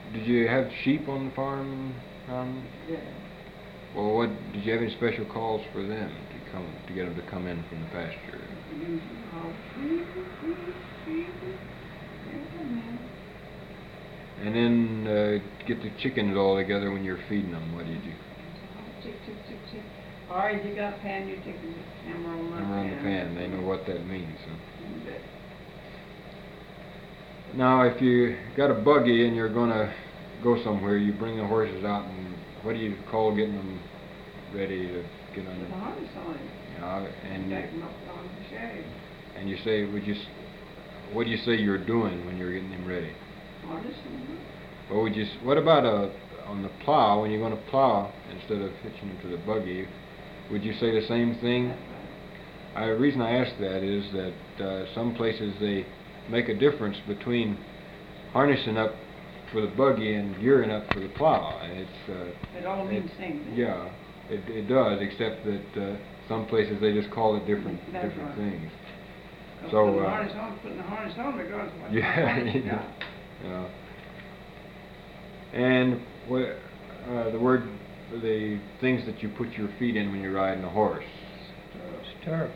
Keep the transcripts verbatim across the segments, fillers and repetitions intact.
did you have sheep on the farm? Um, Yeah. well, what did you have any special calls for them to come to get them to come in from the pasture? Usually all sheep, sheep, sheep. They come in. And then uh, get the chickens all together when you're feeding them. What do you do? Tick, tick, tick, tick. All right, you got a pan, you take the hammer on the pan. Hammer on the pan. They know what that means. Huh? You bet. Now, if you got a buggy and you're going to go somewhere, you bring the horses out, and what do you call getting them ready to get on Put the the... harness on it. Yeah, and, Take them up on the shade. and you say, would you, s- what do you say you're doing when you're getting them ready? Harness them. What would you, s- what about a, on the plow, when you're going to plow, instead of hitching them to the buggy, would you say the same thing? That's right. I, the reason I ask that is that uh, some places they make a difference between harnessing up for the buggy and gearing up for the plow. And it's uh, It all means it- the same thing. yeah, it, it does, except that uh, some places they just call it different That's different right. things. Don't So, put the uh, harness on, putting the harness on regardless of what Yeah, the harness yeah. got. Yeah. And what uh, the word, the things that you put your feet in when you're riding a horse. Stirrup.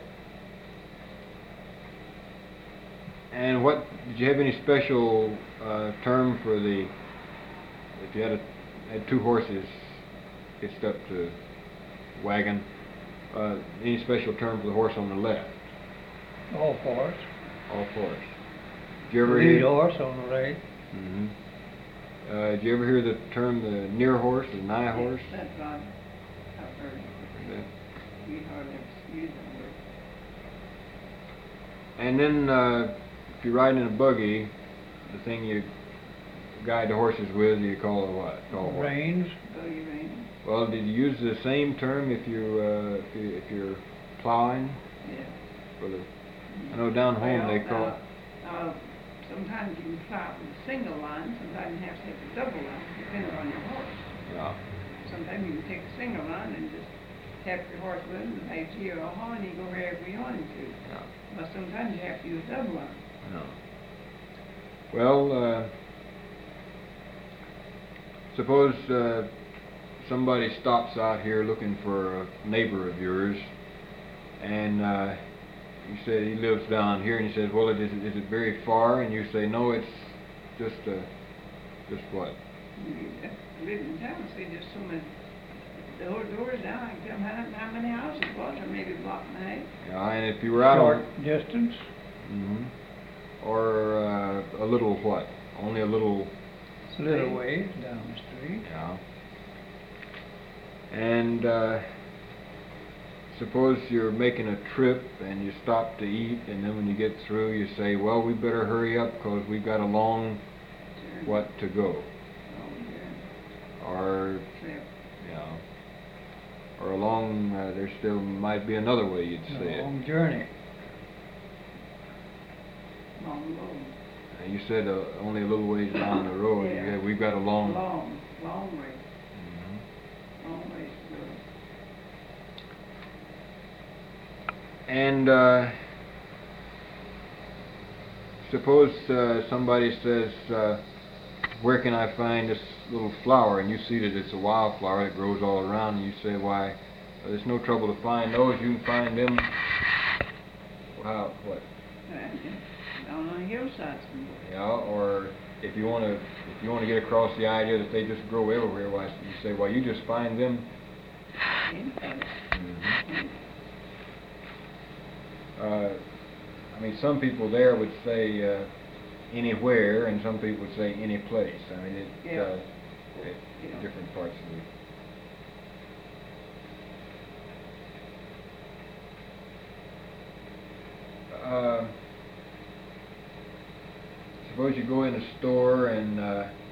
And what, did you have any special uh, term for the, if you had a, had two horses hitched up to wagon, uh, any special term for the horse on the left? All horse. All fours. Did you ever Lead hear? horse on the right. Mm-hmm. Uh, did you ever hear the term the near horse, the nigh horse? That's right. I've heard it. Yeah. You hardly ever use that word. And then, uh, if you're riding in a buggy, the thing you guide the horses with, you call it what? Call what? Reins. Buggy rein. Well, did you use the same term if you uh, if, you, if you're plowing? Yeah. For the, I know down home they Well, call. uh, uh, sometimes you can plow with a single line, sometimes you have to take a double line, depending on your horse. Yeah. Sometimes you can take a single line and just tap your horse with it, and they gee or haw, and you go wherever you want him to. Yeah. But sometimes you have to use a double line. No. Well, uh, suppose uh, somebody stops out here looking for a neighbor of yours, and uh, you say he lives down here, and he says, "Well, it is, is it very far?" And you say, "No, it's just uh, just what?" You live in town, say just so many door, doors down, I can tell how, how many houses it was, or maybe a block and a half. Yeah, and if you were out Short on, distance. hmm or uh, a little what? Only a little. It's a little ways down the street. Yeah. And uh, suppose you're making a trip and you stop to eat, and then when you get through, you say, "Well, we better hurry up because we've got a long Turn. what to go," Oh, yeah. or Trip. you know, or a long. Uh, there still might be another way you'd A say it. long journey. Long road. Uh, you said uh, only a little ways down the road. Yeah. Yeah, we've got a long. Long, long way, Mhm. long ways to go. And uh, suppose uh, somebody says, uh, "Where can I find this little flower?" And you see that it's a wildflower that grows all around, and you say, "Why, uh, there's no trouble to find those. You can find them." Wow, what? And, uh, down on the hillsides somewhere. Yeah, or if you want to, if you want to get across the idea that they just grow everywhere, why you say, "Well, you just find them." Anything. Mhm. Uh, I mean, some people there would say uh, anywhere, and some people would say any place. I mean, it, Yeah. uh, it, Yeah. different parts of the. Uh, suppose you go in a store and uh,